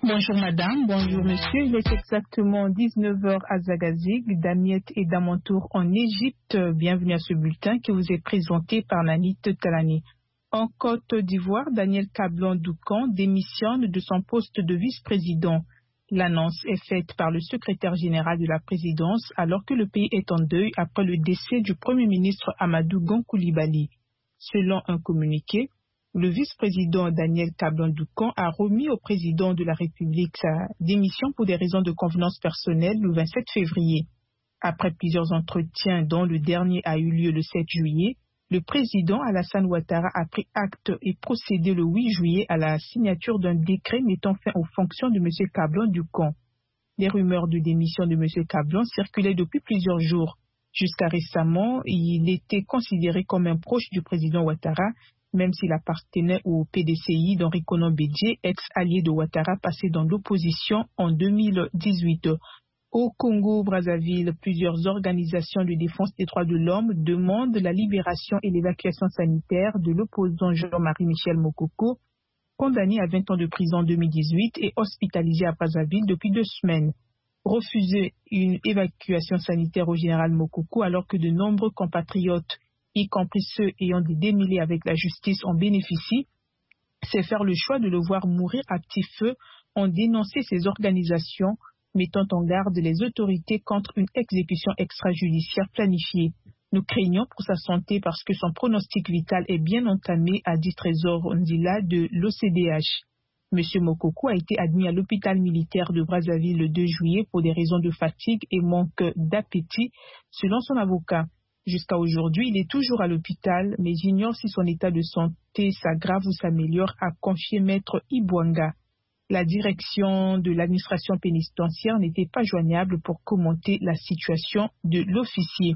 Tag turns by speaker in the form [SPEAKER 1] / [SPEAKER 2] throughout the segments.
[SPEAKER 1] Bonjour madame, bonjour monsieur. Il est exactement 19h à Zagazig, Damiette et Damantour en Égypte. Bienvenue à ce bulletin qui vous est présenté par Nanit Talani. En Côte d'Ivoire, Daniel Kablan-Doukan démissionne de son poste de vice-président. L'annonce est faite par le secrétaire général de la présidence alors que le pays est en deuil après le décès du premier ministre Amadou Gon Coulibaly. Selon un communiqué, le vice-président Daniel Kablan-Doukan a remis au président de la République sa démission pour des raisons de convenance personnelle le 27 février. Après plusieurs entretiens dont le dernier a eu lieu le 7 juillet, le président Alassane Ouattara a pris acte et procédé le 8 juillet à la signature d'un décret mettant fin aux fonctions de M. Kablan-Doukan. Les rumeurs de démission de M. Kablan circulaient depuis plusieurs jours. Jusqu'à récemment, il était considéré comme un proche du président Ouattara, même s'il appartenait au PDCI d'Henri Konan Bédié, ex-allié de Ouattara passé dans l'opposition en 2018. Au Congo-Brazzaville, plusieurs organisations de défense des droits de l'homme demandent la libération et l'évacuation sanitaire de l'opposant Jean-Marie Michel Mokoko, condamné à 20 ans de prison en 2018 et hospitalisé à Brazzaville depuis 2 semaines. Refuser une évacuation sanitaire au général Mokoko alors que de nombreux compatriotes, y compris ceux ayant des démêlés avec la justice, en bénéficient, c'est faire le choix de le voir mourir à petit feu en dénonçant ces organisations, mettant en garde les autorités contre une exécution extrajudiciaire planifiée. Nous craignons pour sa santé parce que son pronostic vital est bien entamé, a dit Trésor Ndila de l'OCDH. M. Mokoko a été admis à l'hôpital militaire de Brazzaville le 2 juillet pour des raisons de fatigue et manque d'appétit, selon son avocat. Jusqu'à aujourd'hui, il est toujours à l'hôpital, mais ignore si son état de santé s'aggrave ou s'améliore, a confié Maître Ibwanga. La direction de l'administration pénitentiaire n'était pas joignable pour commenter la situation de l'officier.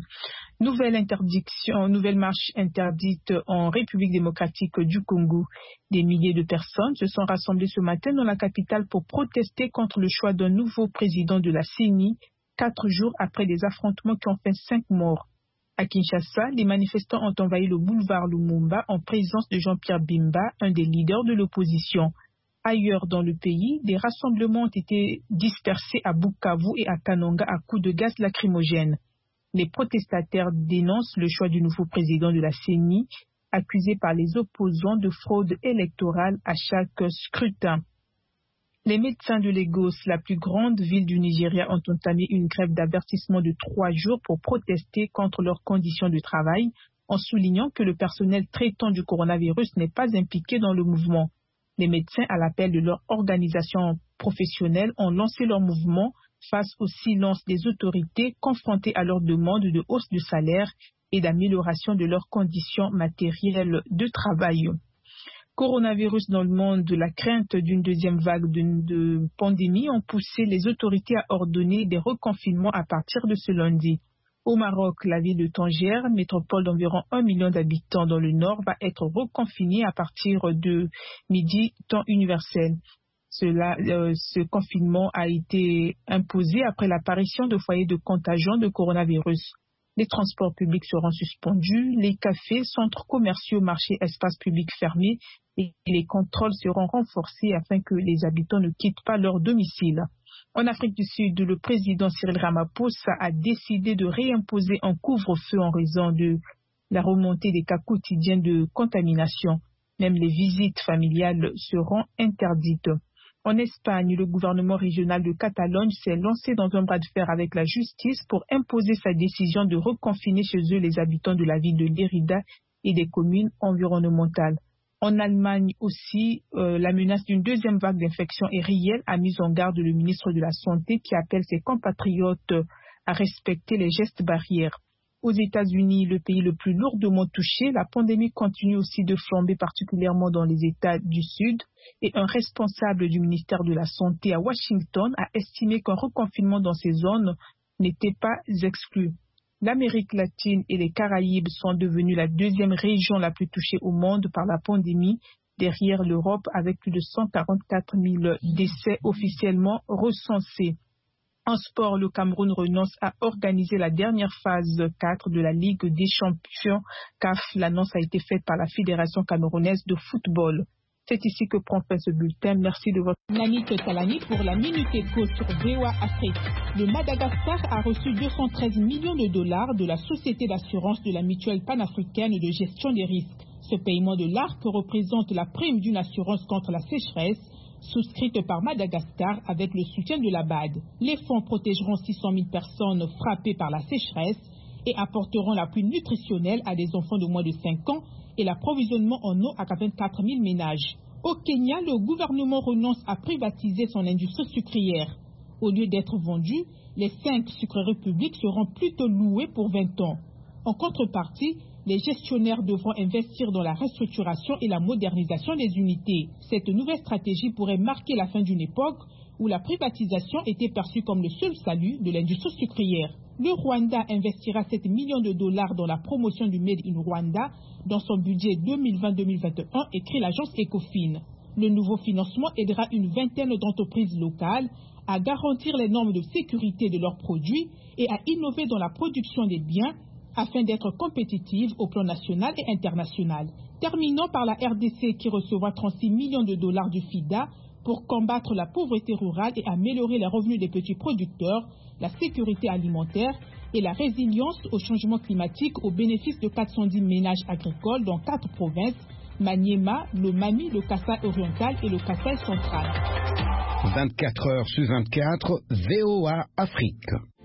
[SPEAKER 1] Nouvelle marche interdite en République démocratique du Congo. Des milliers de personnes se sont rassemblées ce matin dans la capitale pour protester contre le choix d'un nouveau président de la CENI, 4 jours après des affrontements qui ont fait 5 morts. À Kinshasa, les manifestants ont envahi le boulevard Lumumba en présence de Jean-Pierre Bemba, un des leaders de l'opposition. Ailleurs dans le pays, des rassemblements ont été dispersés à Bukavu et à Kananga à coups de gaz lacrymogène. Les protestataires dénoncent le choix du nouveau président de la CENI, accusé par les opposants de fraude électorale à chaque scrutin. Les médecins de Lagos, la plus grande ville du Nigeria, ont entamé une grève d'avertissement de 3 jours pour protester contre leurs conditions de travail, en soulignant que le personnel traitant du coronavirus n'est pas impliqué dans le mouvement. Les médecins, à l'appel de leur organisation professionnelle, ont lancé leur mouvement face au silence des autorités confrontées à leur demande de hausse de salaire et d'amélioration de leurs conditions matérielles de travail. Coronavirus dans le monde, de la crainte d'une deuxième vague de pandémie ont poussé les autorités à ordonner des reconfinements à partir de ce lundi. Au Maroc, la ville de Tanger, métropole d'environ 1 million d'habitants dans le nord, va être reconfinée à partir de midi, temps universel. Ce confinement a été imposé après l'apparition de foyers de contagion de coronavirus. Les transports publics seront suspendus, les cafés, centres commerciaux, marchés, espaces publics fermés et les contrôles seront renforcés afin que les habitants ne quittent pas leur domicile. En Afrique du Sud, le président Cyril Ramaphosa a décidé de réimposer un couvre-feu en raison de la remontée des cas quotidiens de contamination. Même les visites familiales seront interdites. En Espagne, le gouvernement régional de Catalogne s'est lancé dans un bras de fer avec la justice pour imposer sa décision de reconfiner chez eux les habitants de la ville de Lérida et des communes environnementales. En Allemagne aussi, la menace d'une deuxième vague d'infection est réelle, a mis en garde le ministre de la Santé qui appelle ses compatriotes à respecter les gestes barrières. Aux États-Unis, le pays le plus lourdement touché, la pandémie continue aussi de flamber, particulièrement dans les États du Sud. Et un responsable du ministère de la Santé à Washington a estimé qu'un reconfinement dans ces zones n'était pas exclu. L'Amérique latine et les Caraïbes sont devenus la deuxième région la plus touchée au monde par la pandémie, derrière l'Europe avec plus de 144 000 décès officiellement recensés. En sport, le Cameroun renonce à organiser la dernière phase 4 de la Ligue des champions CAF. L'annonce a été faite par la Fédération camerounaise de football. C'est ici que prend fin ce bulletin. Merci de votre...
[SPEAKER 2] Nani Talani pour la Minute Éco sur VOA Afrique. Le Madagascar a reçu 213 millions de dollars de la Société d'assurance de la Mutuelle panafricaine de gestion des risques. Ce paiement de l'ARC représente la prime d'une assurance contre la sécheresse souscrite par Madagascar avec le soutien de la BAD. Les fonds protégeront 600 000 personnes frappées par la sécheresse et apporteront l'appui nutritionnel à des enfants de moins de 5 ans et l'approvisionnement en eau à 84 000 ménages. Au Kenya, le gouvernement renonce à privatiser son industrie sucrière. Au lieu d'être vendus, les 5 sucreries publiques seront plutôt louées pour 20 ans. En contrepartie, les gestionnaires devront investir dans la restructuration et la modernisation des unités. Cette nouvelle stratégie pourrait marquer la fin d'une époque où la privatisation était perçue comme le seul salut de l'industrie sucrière. Le Rwanda investira 7 millions de dollars dans la promotion du Made in Rwanda dans son budget 2020-2021, écrit l'agence Ecofin. Le nouveau financement aidera une vingtaine d'entreprises locales à garantir les normes de sécurité de leurs produits et à innover dans la production des biens afin d'être compétitive au plan national et international. Terminons par la RDC qui recevra 36 millions de dollars du FIDA pour combattre la pauvreté rurale et améliorer les revenus des petits producteurs, la sécurité alimentaire et la résilience au changement climatique au bénéfice de 410 ménages agricoles dans 4 provinces, Maniema, le Mami, le Kasaï oriental et le Kasaï central.
[SPEAKER 3] 24 heures sur 24, VOA Afrique.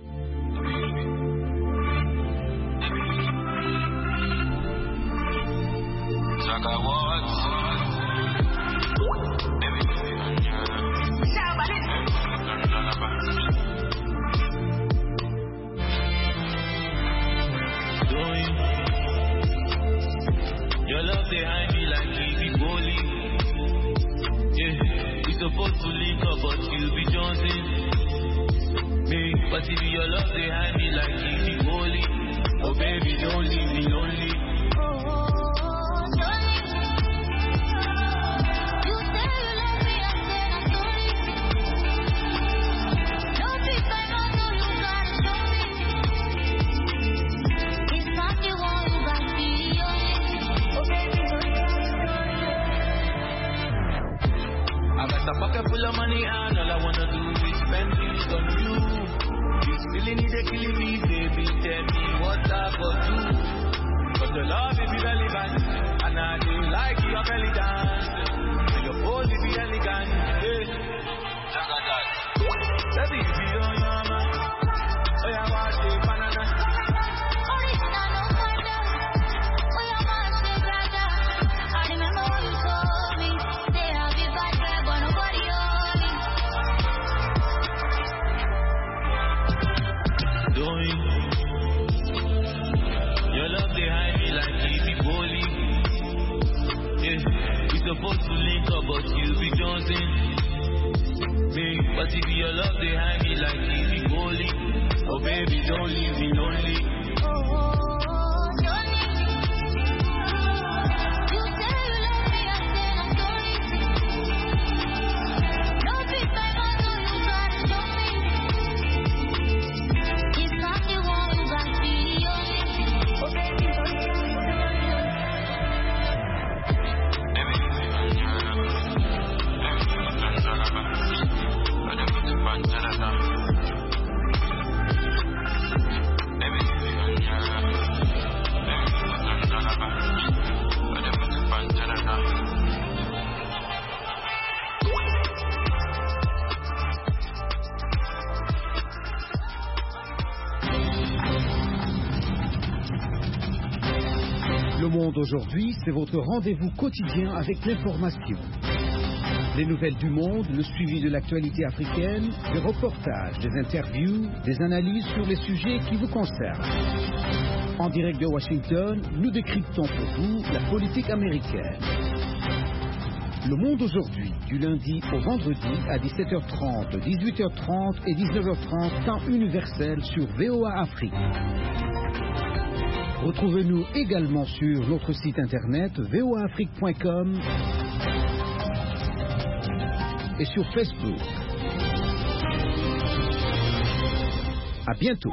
[SPEAKER 4] Your love behind me like we be bowling. Yeah, we supposed to link up, but you be jonesing. Me, but if your love behind me like we be bowling. Oh baby, don't leave me lonely. A pocket full of money and all I wanna do is spend it on you. This feeling is killing me, baby. Tell me what I could do. Cause your love is relevant, and I do like your belly dance. And your pose is elegant, yeah. Jaga that. Baby, if you don't know, man, oh yeah, watch the banana. Original no wonder, oh yeah, watch the brother. I remember what you told me. Say I'll be back. Your love behind me like we be bowling. Yeah, we supposed to link up, but you be jonesing. Me, but if your love behind me like we be bowling. Oh baby, don't leave me lonely.
[SPEAKER 3] Le Monde aujourd'hui, c'est votre rendez-vous quotidien avec l'information. Les nouvelles du monde, le suivi de l'actualité africaine, des reportages, des interviews, des analyses sur les sujets qui vous concernent. En direct de Washington, nous décryptons pour vous la politique américaine. Le Monde aujourd'hui, du lundi au vendredi à 17h30, 18h30 et 19h30, temps universel sur VOA Afrique. Retrouvez-nous également sur notre site internet voaafrique.com et sur Facebook. À bientôt.